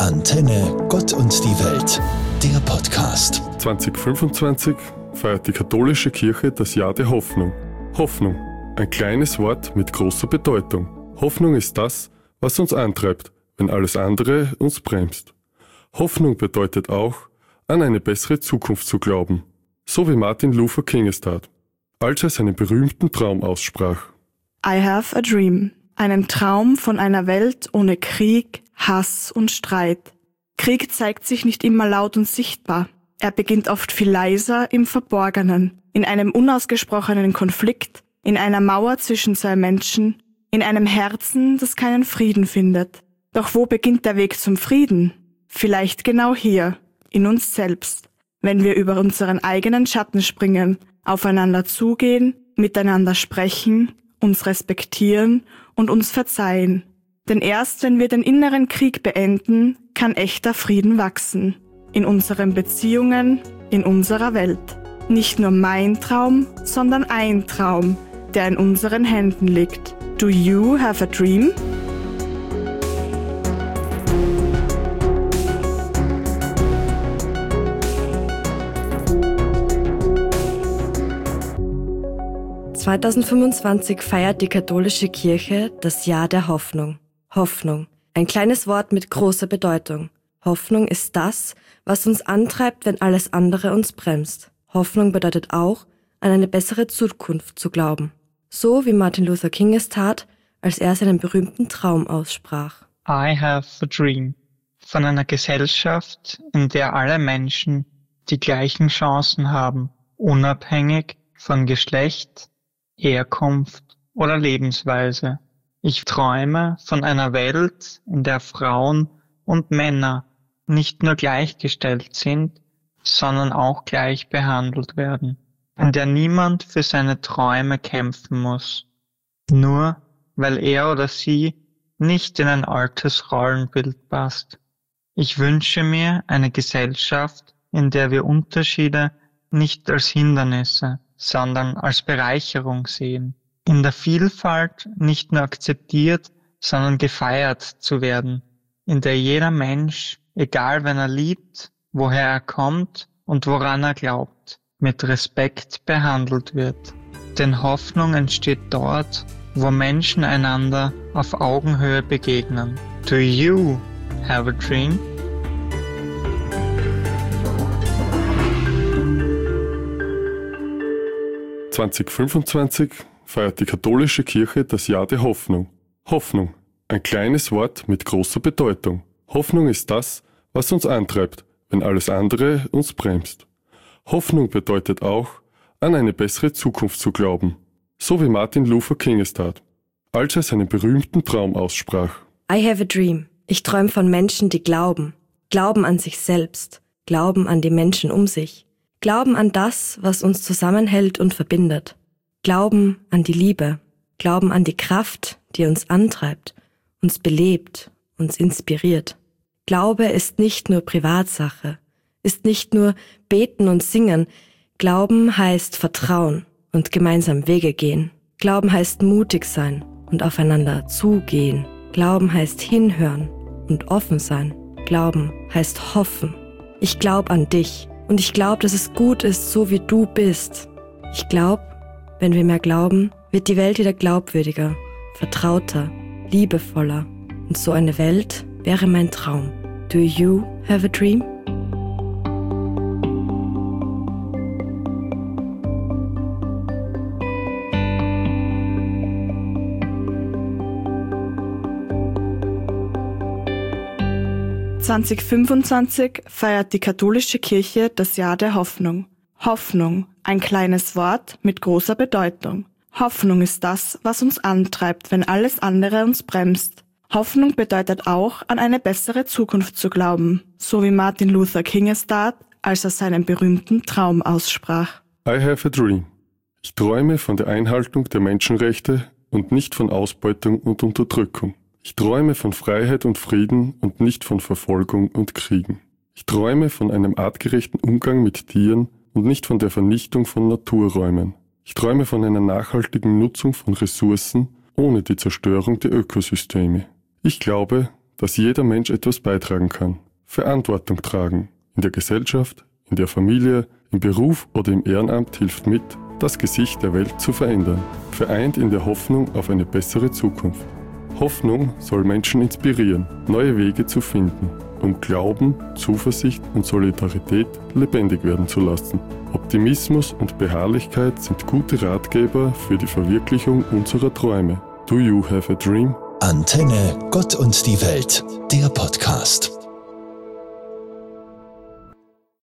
Antenne Gott und die Welt, der Podcast. 2025 feiert die katholische Kirche das Jahr der Hoffnung. Hoffnung, ein kleines Wort mit großer Bedeutung. Hoffnung ist das, was uns antreibt, wenn alles andere uns bremst. Hoffnung bedeutet auch, an eine bessere Zukunft zu glauben, so wie Martin Luther King es tat, als er seinen berühmten Traum aussprach. I have a dream. Einen Traum von einer Welt ohne Krieg, Hass und Streit. Krieg zeigt sich nicht immer laut und sichtbar. Er beginnt oft viel leiser im Verborgenen, in einem unausgesprochenen Konflikt, in einer Mauer zwischen zwei Menschen, in einem Herzen, das keinen Frieden findet. Doch wo beginnt der Weg zum Frieden? Vielleicht genau hier, in uns selbst, wenn wir über unseren eigenen Schatten springen, aufeinander zugehen, miteinander sprechen, uns respektieren und uns verzeihen. Denn erst wenn wir den inneren Krieg beenden, kann echter Frieden wachsen. In unseren Beziehungen, in unserer Welt. Nicht nur mein Traum, sondern ein Traum, der in unseren Händen liegt. Do you have a dream? (2025) feiert die katholische Kirche das Jahr der Hoffnung. Hoffnung, ein kleines Wort mit großer Bedeutung. Hoffnung ist das, was uns antreibt, wenn alles andere uns bremst. Hoffnung bedeutet auch, an eine bessere Zukunft zu glauben. So wie Martin Luther King es tat, als er seinen berühmten Traum aussprach. I have a dream. Von einer Gesellschaft, in der alle Menschen die gleichen Chancen haben, unabhängig von Geschlecht, Herkunft oder Lebensweise. Ich träume von einer Welt, in der Frauen und Männer nicht nur gleichgestellt sind, sondern auch gleich behandelt werden, in der niemand für seine Träume kämpfen muss, nur weil er oder sie nicht in ein altes Rollenbild passt. Ich wünsche mir eine Gesellschaft, in der wir Unterschiede nicht als Hindernisse, sondern als Bereicherung sehen. In der Vielfalt nicht nur akzeptiert, sondern gefeiert zu werden. In der jeder Mensch, egal wen er liebt, woher er kommt und woran er glaubt, mit Respekt behandelt wird. Denn Hoffnung entsteht dort, wo Menschen einander auf Augenhöhe begegnen. Do you have a dream? (2025) feiert die katholische Kirche das Jahr der Hoffnung. Hoffnung, ein kleines Wort mit großer Bedeutung. Hoffnung ist das, was uns antreibt, wenn alles andere uns bremst. Hoffnung bedeutet auch, an eine bessere Zukunft zu glauben, so wie Martin Luther King es tat, als er seinen berühmten Traum aussprach. I have a dream. Ich träume von Menschen, die glauben. Glauben an sich selbst. Glauben an die Menschen um sich. Glauben an das, was uns zusammenhält und verbindet. Glauben an die Liebe. Glauben an die Kraft, die uns antreibt, uns belebt, uns inspiriert. Glaube ist nicht nur Privatsache, ist nicht nur beten und singen. Glauben heißt Vertrauen und gemeinsam Wege gehen. Glauben heißt mutig sein und aufeinander zugehen. Glauben heißt hinhören und offen sein. Glauben heißt hoffen. Ich glaube an dich und ich glaube, dass es gut ist, so wie du bist. Ich glaube, wenn wir mehr glauben, wird die Welt wieder glaubwürdiger, vertrauter, liebevoller. Und so eine Welt wäre mein Traum. Do you have a dream? (2025) feiert die katholische Kirche das Jahr der Hoffnung. Hoffnung, ein kleines Wort mit großer Bedeutung. Hoffnung ist das, was uns antreibt, wenn alles andere uns bremst. Hoffnung bedeutet auch, an eine bessere Zukunft zu glauben, so wie Martin Luther King es tat, als er seinen berühmten Traum aussprach. I have a dream. Ich träume von der Einhaltung der Menschenrechte und nicht von Ausbeutung und Unterdrückung. Ich träume von Freiheit und Frieden und nicht von Verfolgung und Kriegen. Ich träume von einem artgerechten Umgang mit Tieren und nicht von der Vernichtung von Naturräumen. Ich träume von einer nachhaltigen Nutzung von Ressourcen ohne die Zerstörung der Ökosysteme. Ich glaube, dass jeder Mensch etwas beitragen kann, Verantwortung tragen, in der Gesellschaft, in der Familie, im Beruf oder im Ehrenamt hilft mit, das Gesicht der Welt zu verändern, vereint in der Hoffnung auf eine bessere Zukunft. Hoffnung soll Menschen inspirieren, neue Wege zu finden und Glauben, Zuversicht und Solidarität lebendig werden zu lassen. Optimismus und Beharrlichkeit sind gute Ratgeber für die Verwirklichung unserer Träume. Do you have a dream? Antenne, Gott und die Welt, der Podcast.